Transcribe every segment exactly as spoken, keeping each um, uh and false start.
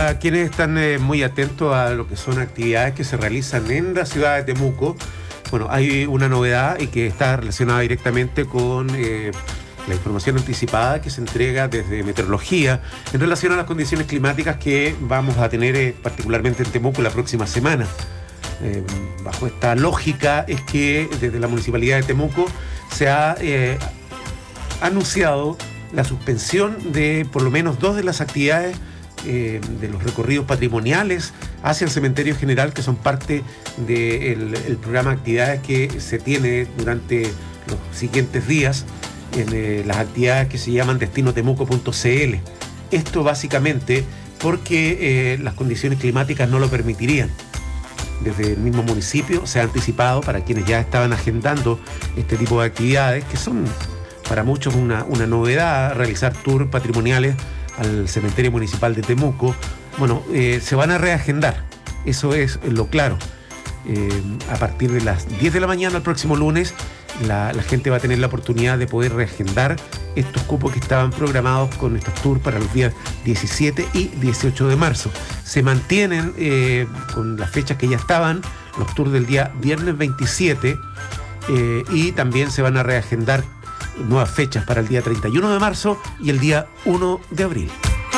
para quienes están eh, muy atentos a lo que son actividades que se realizan en la ciudad de Temuco, bueno, hay una novedad y que está relacionada directamente con eh, la información anticipada que se entrega desde Meteorología en relación a las condiciones climáticas que vamos a tener eh, particularmente en Temuco la próxima semana. Eh, bajo esta lógica es que desde la Municipalidad de Temuco se ha eh, anunciado la suspensión de por lo menos dos de las actividades eh, de los recorridos patrimoniales hacia el cementerio general, que son parte del el programa de actividades que se tiene durante los siguientes días en eh, las actividades que se llaman destino temuco punto c l. Esto básicamente porque eh, las condiciones climáticas no lo permitirían. Desde el mismo municipio se ha anticipado para quienes ya estaban agendando este tipo de actividades, que son para muchos una, una novedad, realizar tours patrimoniales al cementerio municipal de Temuco. Bueno, eh, se van a reagendar, eso es lo claro. Eh, a partir de las diez de la mañana el próximo lunes, la, la gente va a tener la oportunidad de poder reagendar estos cupos que estaban programados con estos tours para los días diecisiete y dieciocho de marzo. Se mantienen eh, con las fechas que ya estaban, los tours del día viernes veintisiete, eh, y también se van a reagendar nuevas fechas para el día treinta y uno de marzo y el día uno de abril.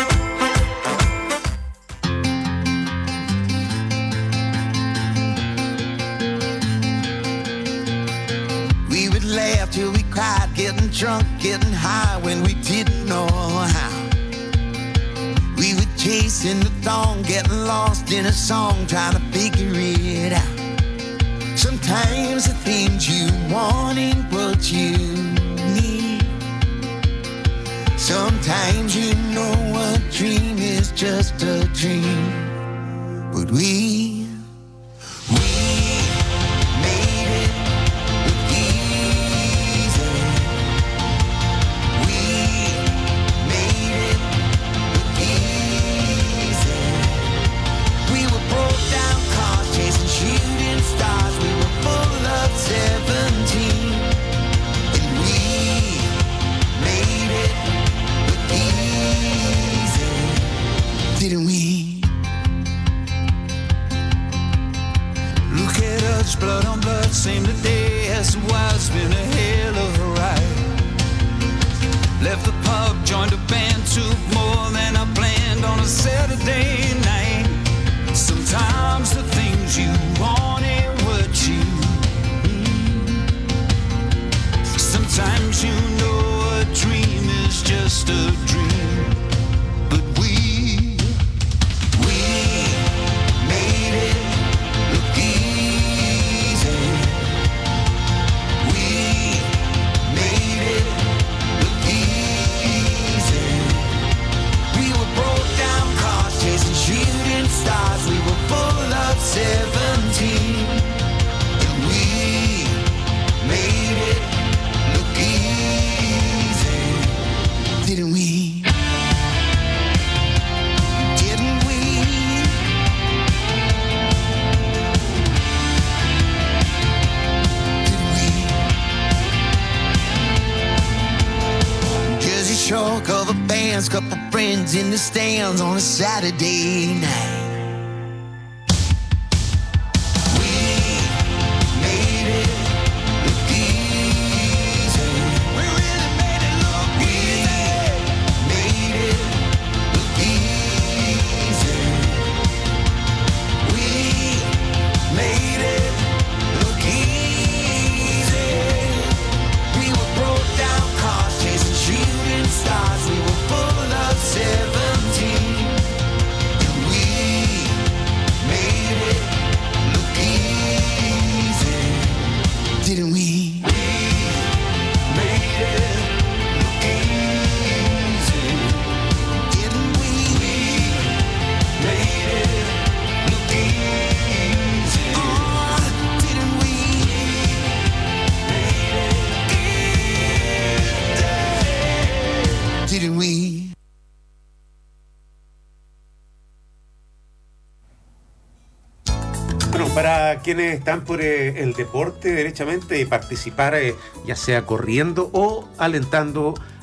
We would laugh till we cried, getting drunk, getting high when we didn't know how. We were chasing the thong, getting lost in a song, trying to figure it out. Sometimes the things you want ain't what you need. Sometimes you know a dream is just a dream. But we, we made it look easy. We made it look easy. We were broke down cars chasing shooting stars. We were full of seventeen. And we made it look easy. Didn't we? Look at us, blood on blood, same today as it was, been a hell of a ride. Left the pub, joined a band, took more than I planned on a Saturday night. Sometimes the things you want ain't what you need. Sometimes you know a dream is just a dream. But we, we made it look easy. We made it look easy. We were broke down cars chasing shooting stars. We were full of seventeen. And we made it look easy. Didn't we? Didn't we? Didn't we? Jersey Shore cover bands, couple friends in the stands on a Saturday night. Para quienes están por eh, el deporte derechamente y participar eh, ya sea corriendo o alentando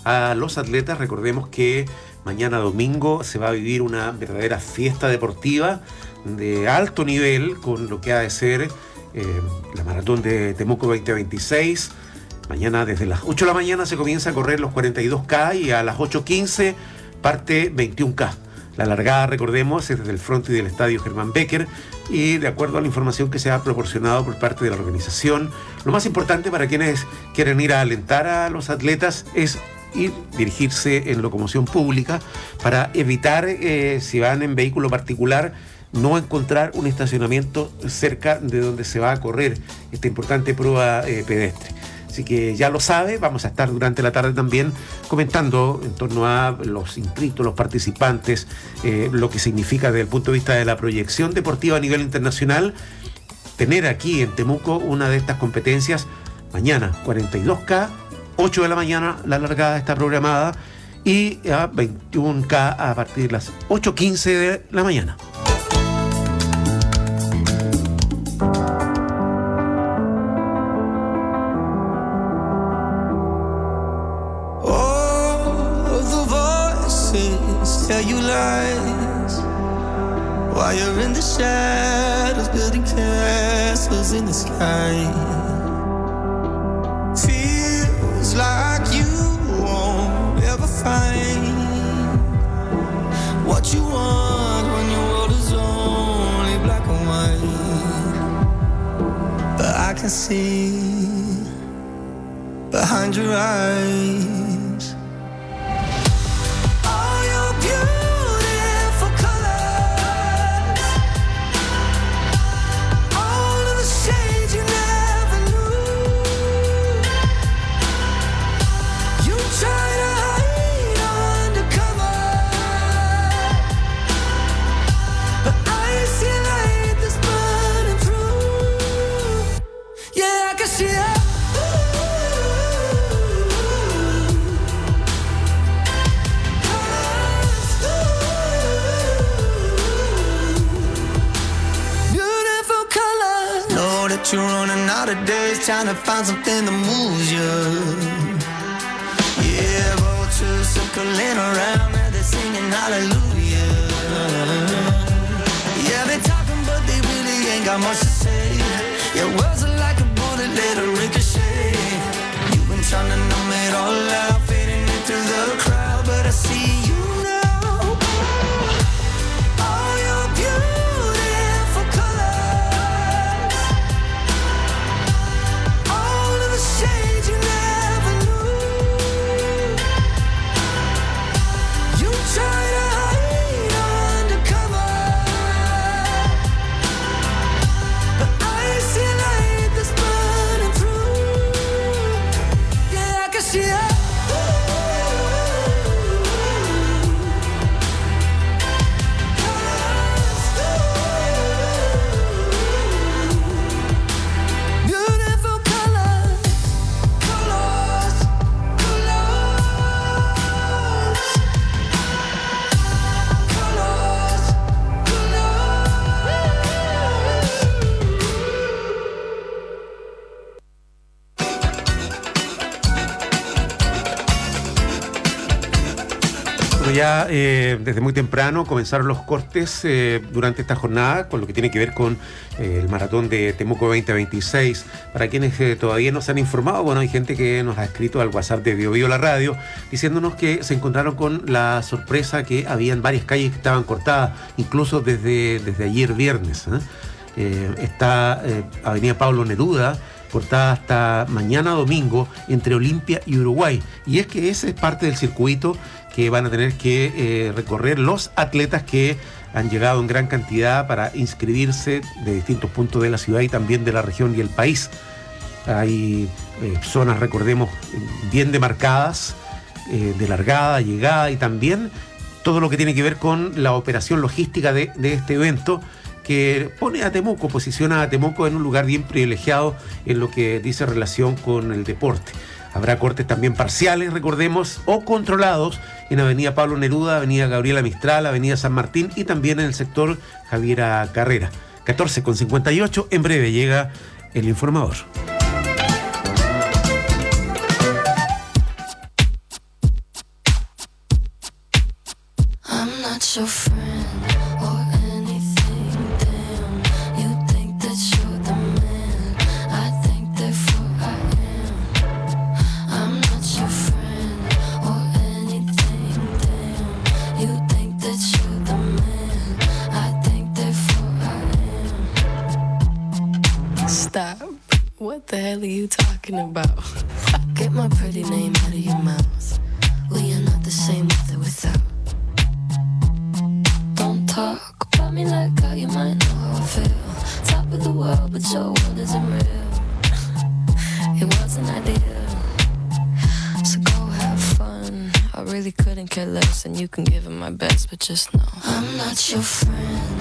a los atletas. Recordemos que mañana domingo se va a vivir una verdadera fiesta deportiva de alto nivel con lo que ha de ser eh, la maratón de Temuco veinte veintiséis. Mañana desde las ocho de la mañana se comienza a correr los cuarenta y dos K y a las ocho quince parte veintiún K. La largada, recordemos, es desde el frontis del estadio Germán Becker y de acuerdo a la información que se ha proporcionado por parte de la organización, lo más importante para quienes quieren ir a alentar a los atletas es ir, dirigirse en locomoción pública para evitar, eh, si van en vehículo particular, no encontrar un estacionamiento cerca de donde se va a correr esta importante prueba eh, pedestre. Así que ya lo sabe, vamos a estar durante la tarde también comentando en torno a los inscritos, los participantes, eh, lo que significa desde el punto de vista de la proyección deportiva a nivel internacional, tener aquí en Temuco una de estas competencias mañana, cuarenta y dos K, ocho de la mañana la largada está programada y a veintiún K a partir de las ocho quince de la mañana. Tell you lies while you're in the shadows, building castles in the sky. Feels like you won't ever find what you want when your world is only black and white. But I can see behind your eyes. You're running out of days trying to find something that moves you. Yeah, vultures circling around and they're singing hallelujah. Yeah, they're talking but they really ain't got much to say. Your words are like a bullet, let it ricochet. You've been trying to numb it all out, fading into the crowd, but I see you now. All your beautiful colors, shades you never knew. You try to hide under cover, but I see a light that's burning through. Yeah, I can see it. Ya eh, desde muy temprano comenzaron los cortes eh, durante esta jornada con lo que tiene que ver con eh, el maratón de Temuco veinte veintiséis. Para quienes eh, todavía no se han informado, bueno, hay gente que nos ha escrito al WhatsApp de Bio Bio La Radio diciéndonos que se encontraron con la sorpresa que habían varias calles que estaban cortadas, incluso desde, desde ayer viernes. ¿eh? Eh, está eh, Avenida Pablo Neruda cortada hasta mañana domingo entre Olimpia y Uruguay. Y es que ese es parte del circuito que van a tener que eh, recorrer los atletas que han llegado en gran cantidad para inscribirse de distintos puntos de la ciudad y también de la región y el país. Hay eh, zonas, recordemos, bien demarcadas, eh, de largada, llegada y también todo lo que tiene que ver con la operación logística de, de este evento, que pone a Temuco, posiciona a Temuco en un lugar bien privilegiado en lo que dice relación con el deporte. Habrá cortes también parciales, recordemos, o controlados en Avenida Pablo Neruda, Avenida Gabriela Mistral, Avenida San Martín y también en el sector Javiera Carrera. catorce con cincuenta y ocho, en breve llega el informador. not your friend or anything, damn. You think that you're the man, I think therefore I am. I'm not your friend or anything, damn. You think that you're the man, I think therefore I am. Stop. What the hell are you talking about? Get my pretty name out of your mouth. We are not the same with or without. Don't talk about me like how you might know how I feel. Top of the world, but your world isn't real. It wasn't ideal. So go have fun. I really couldn't care less, and you can give it my best, but just know I'm not your friend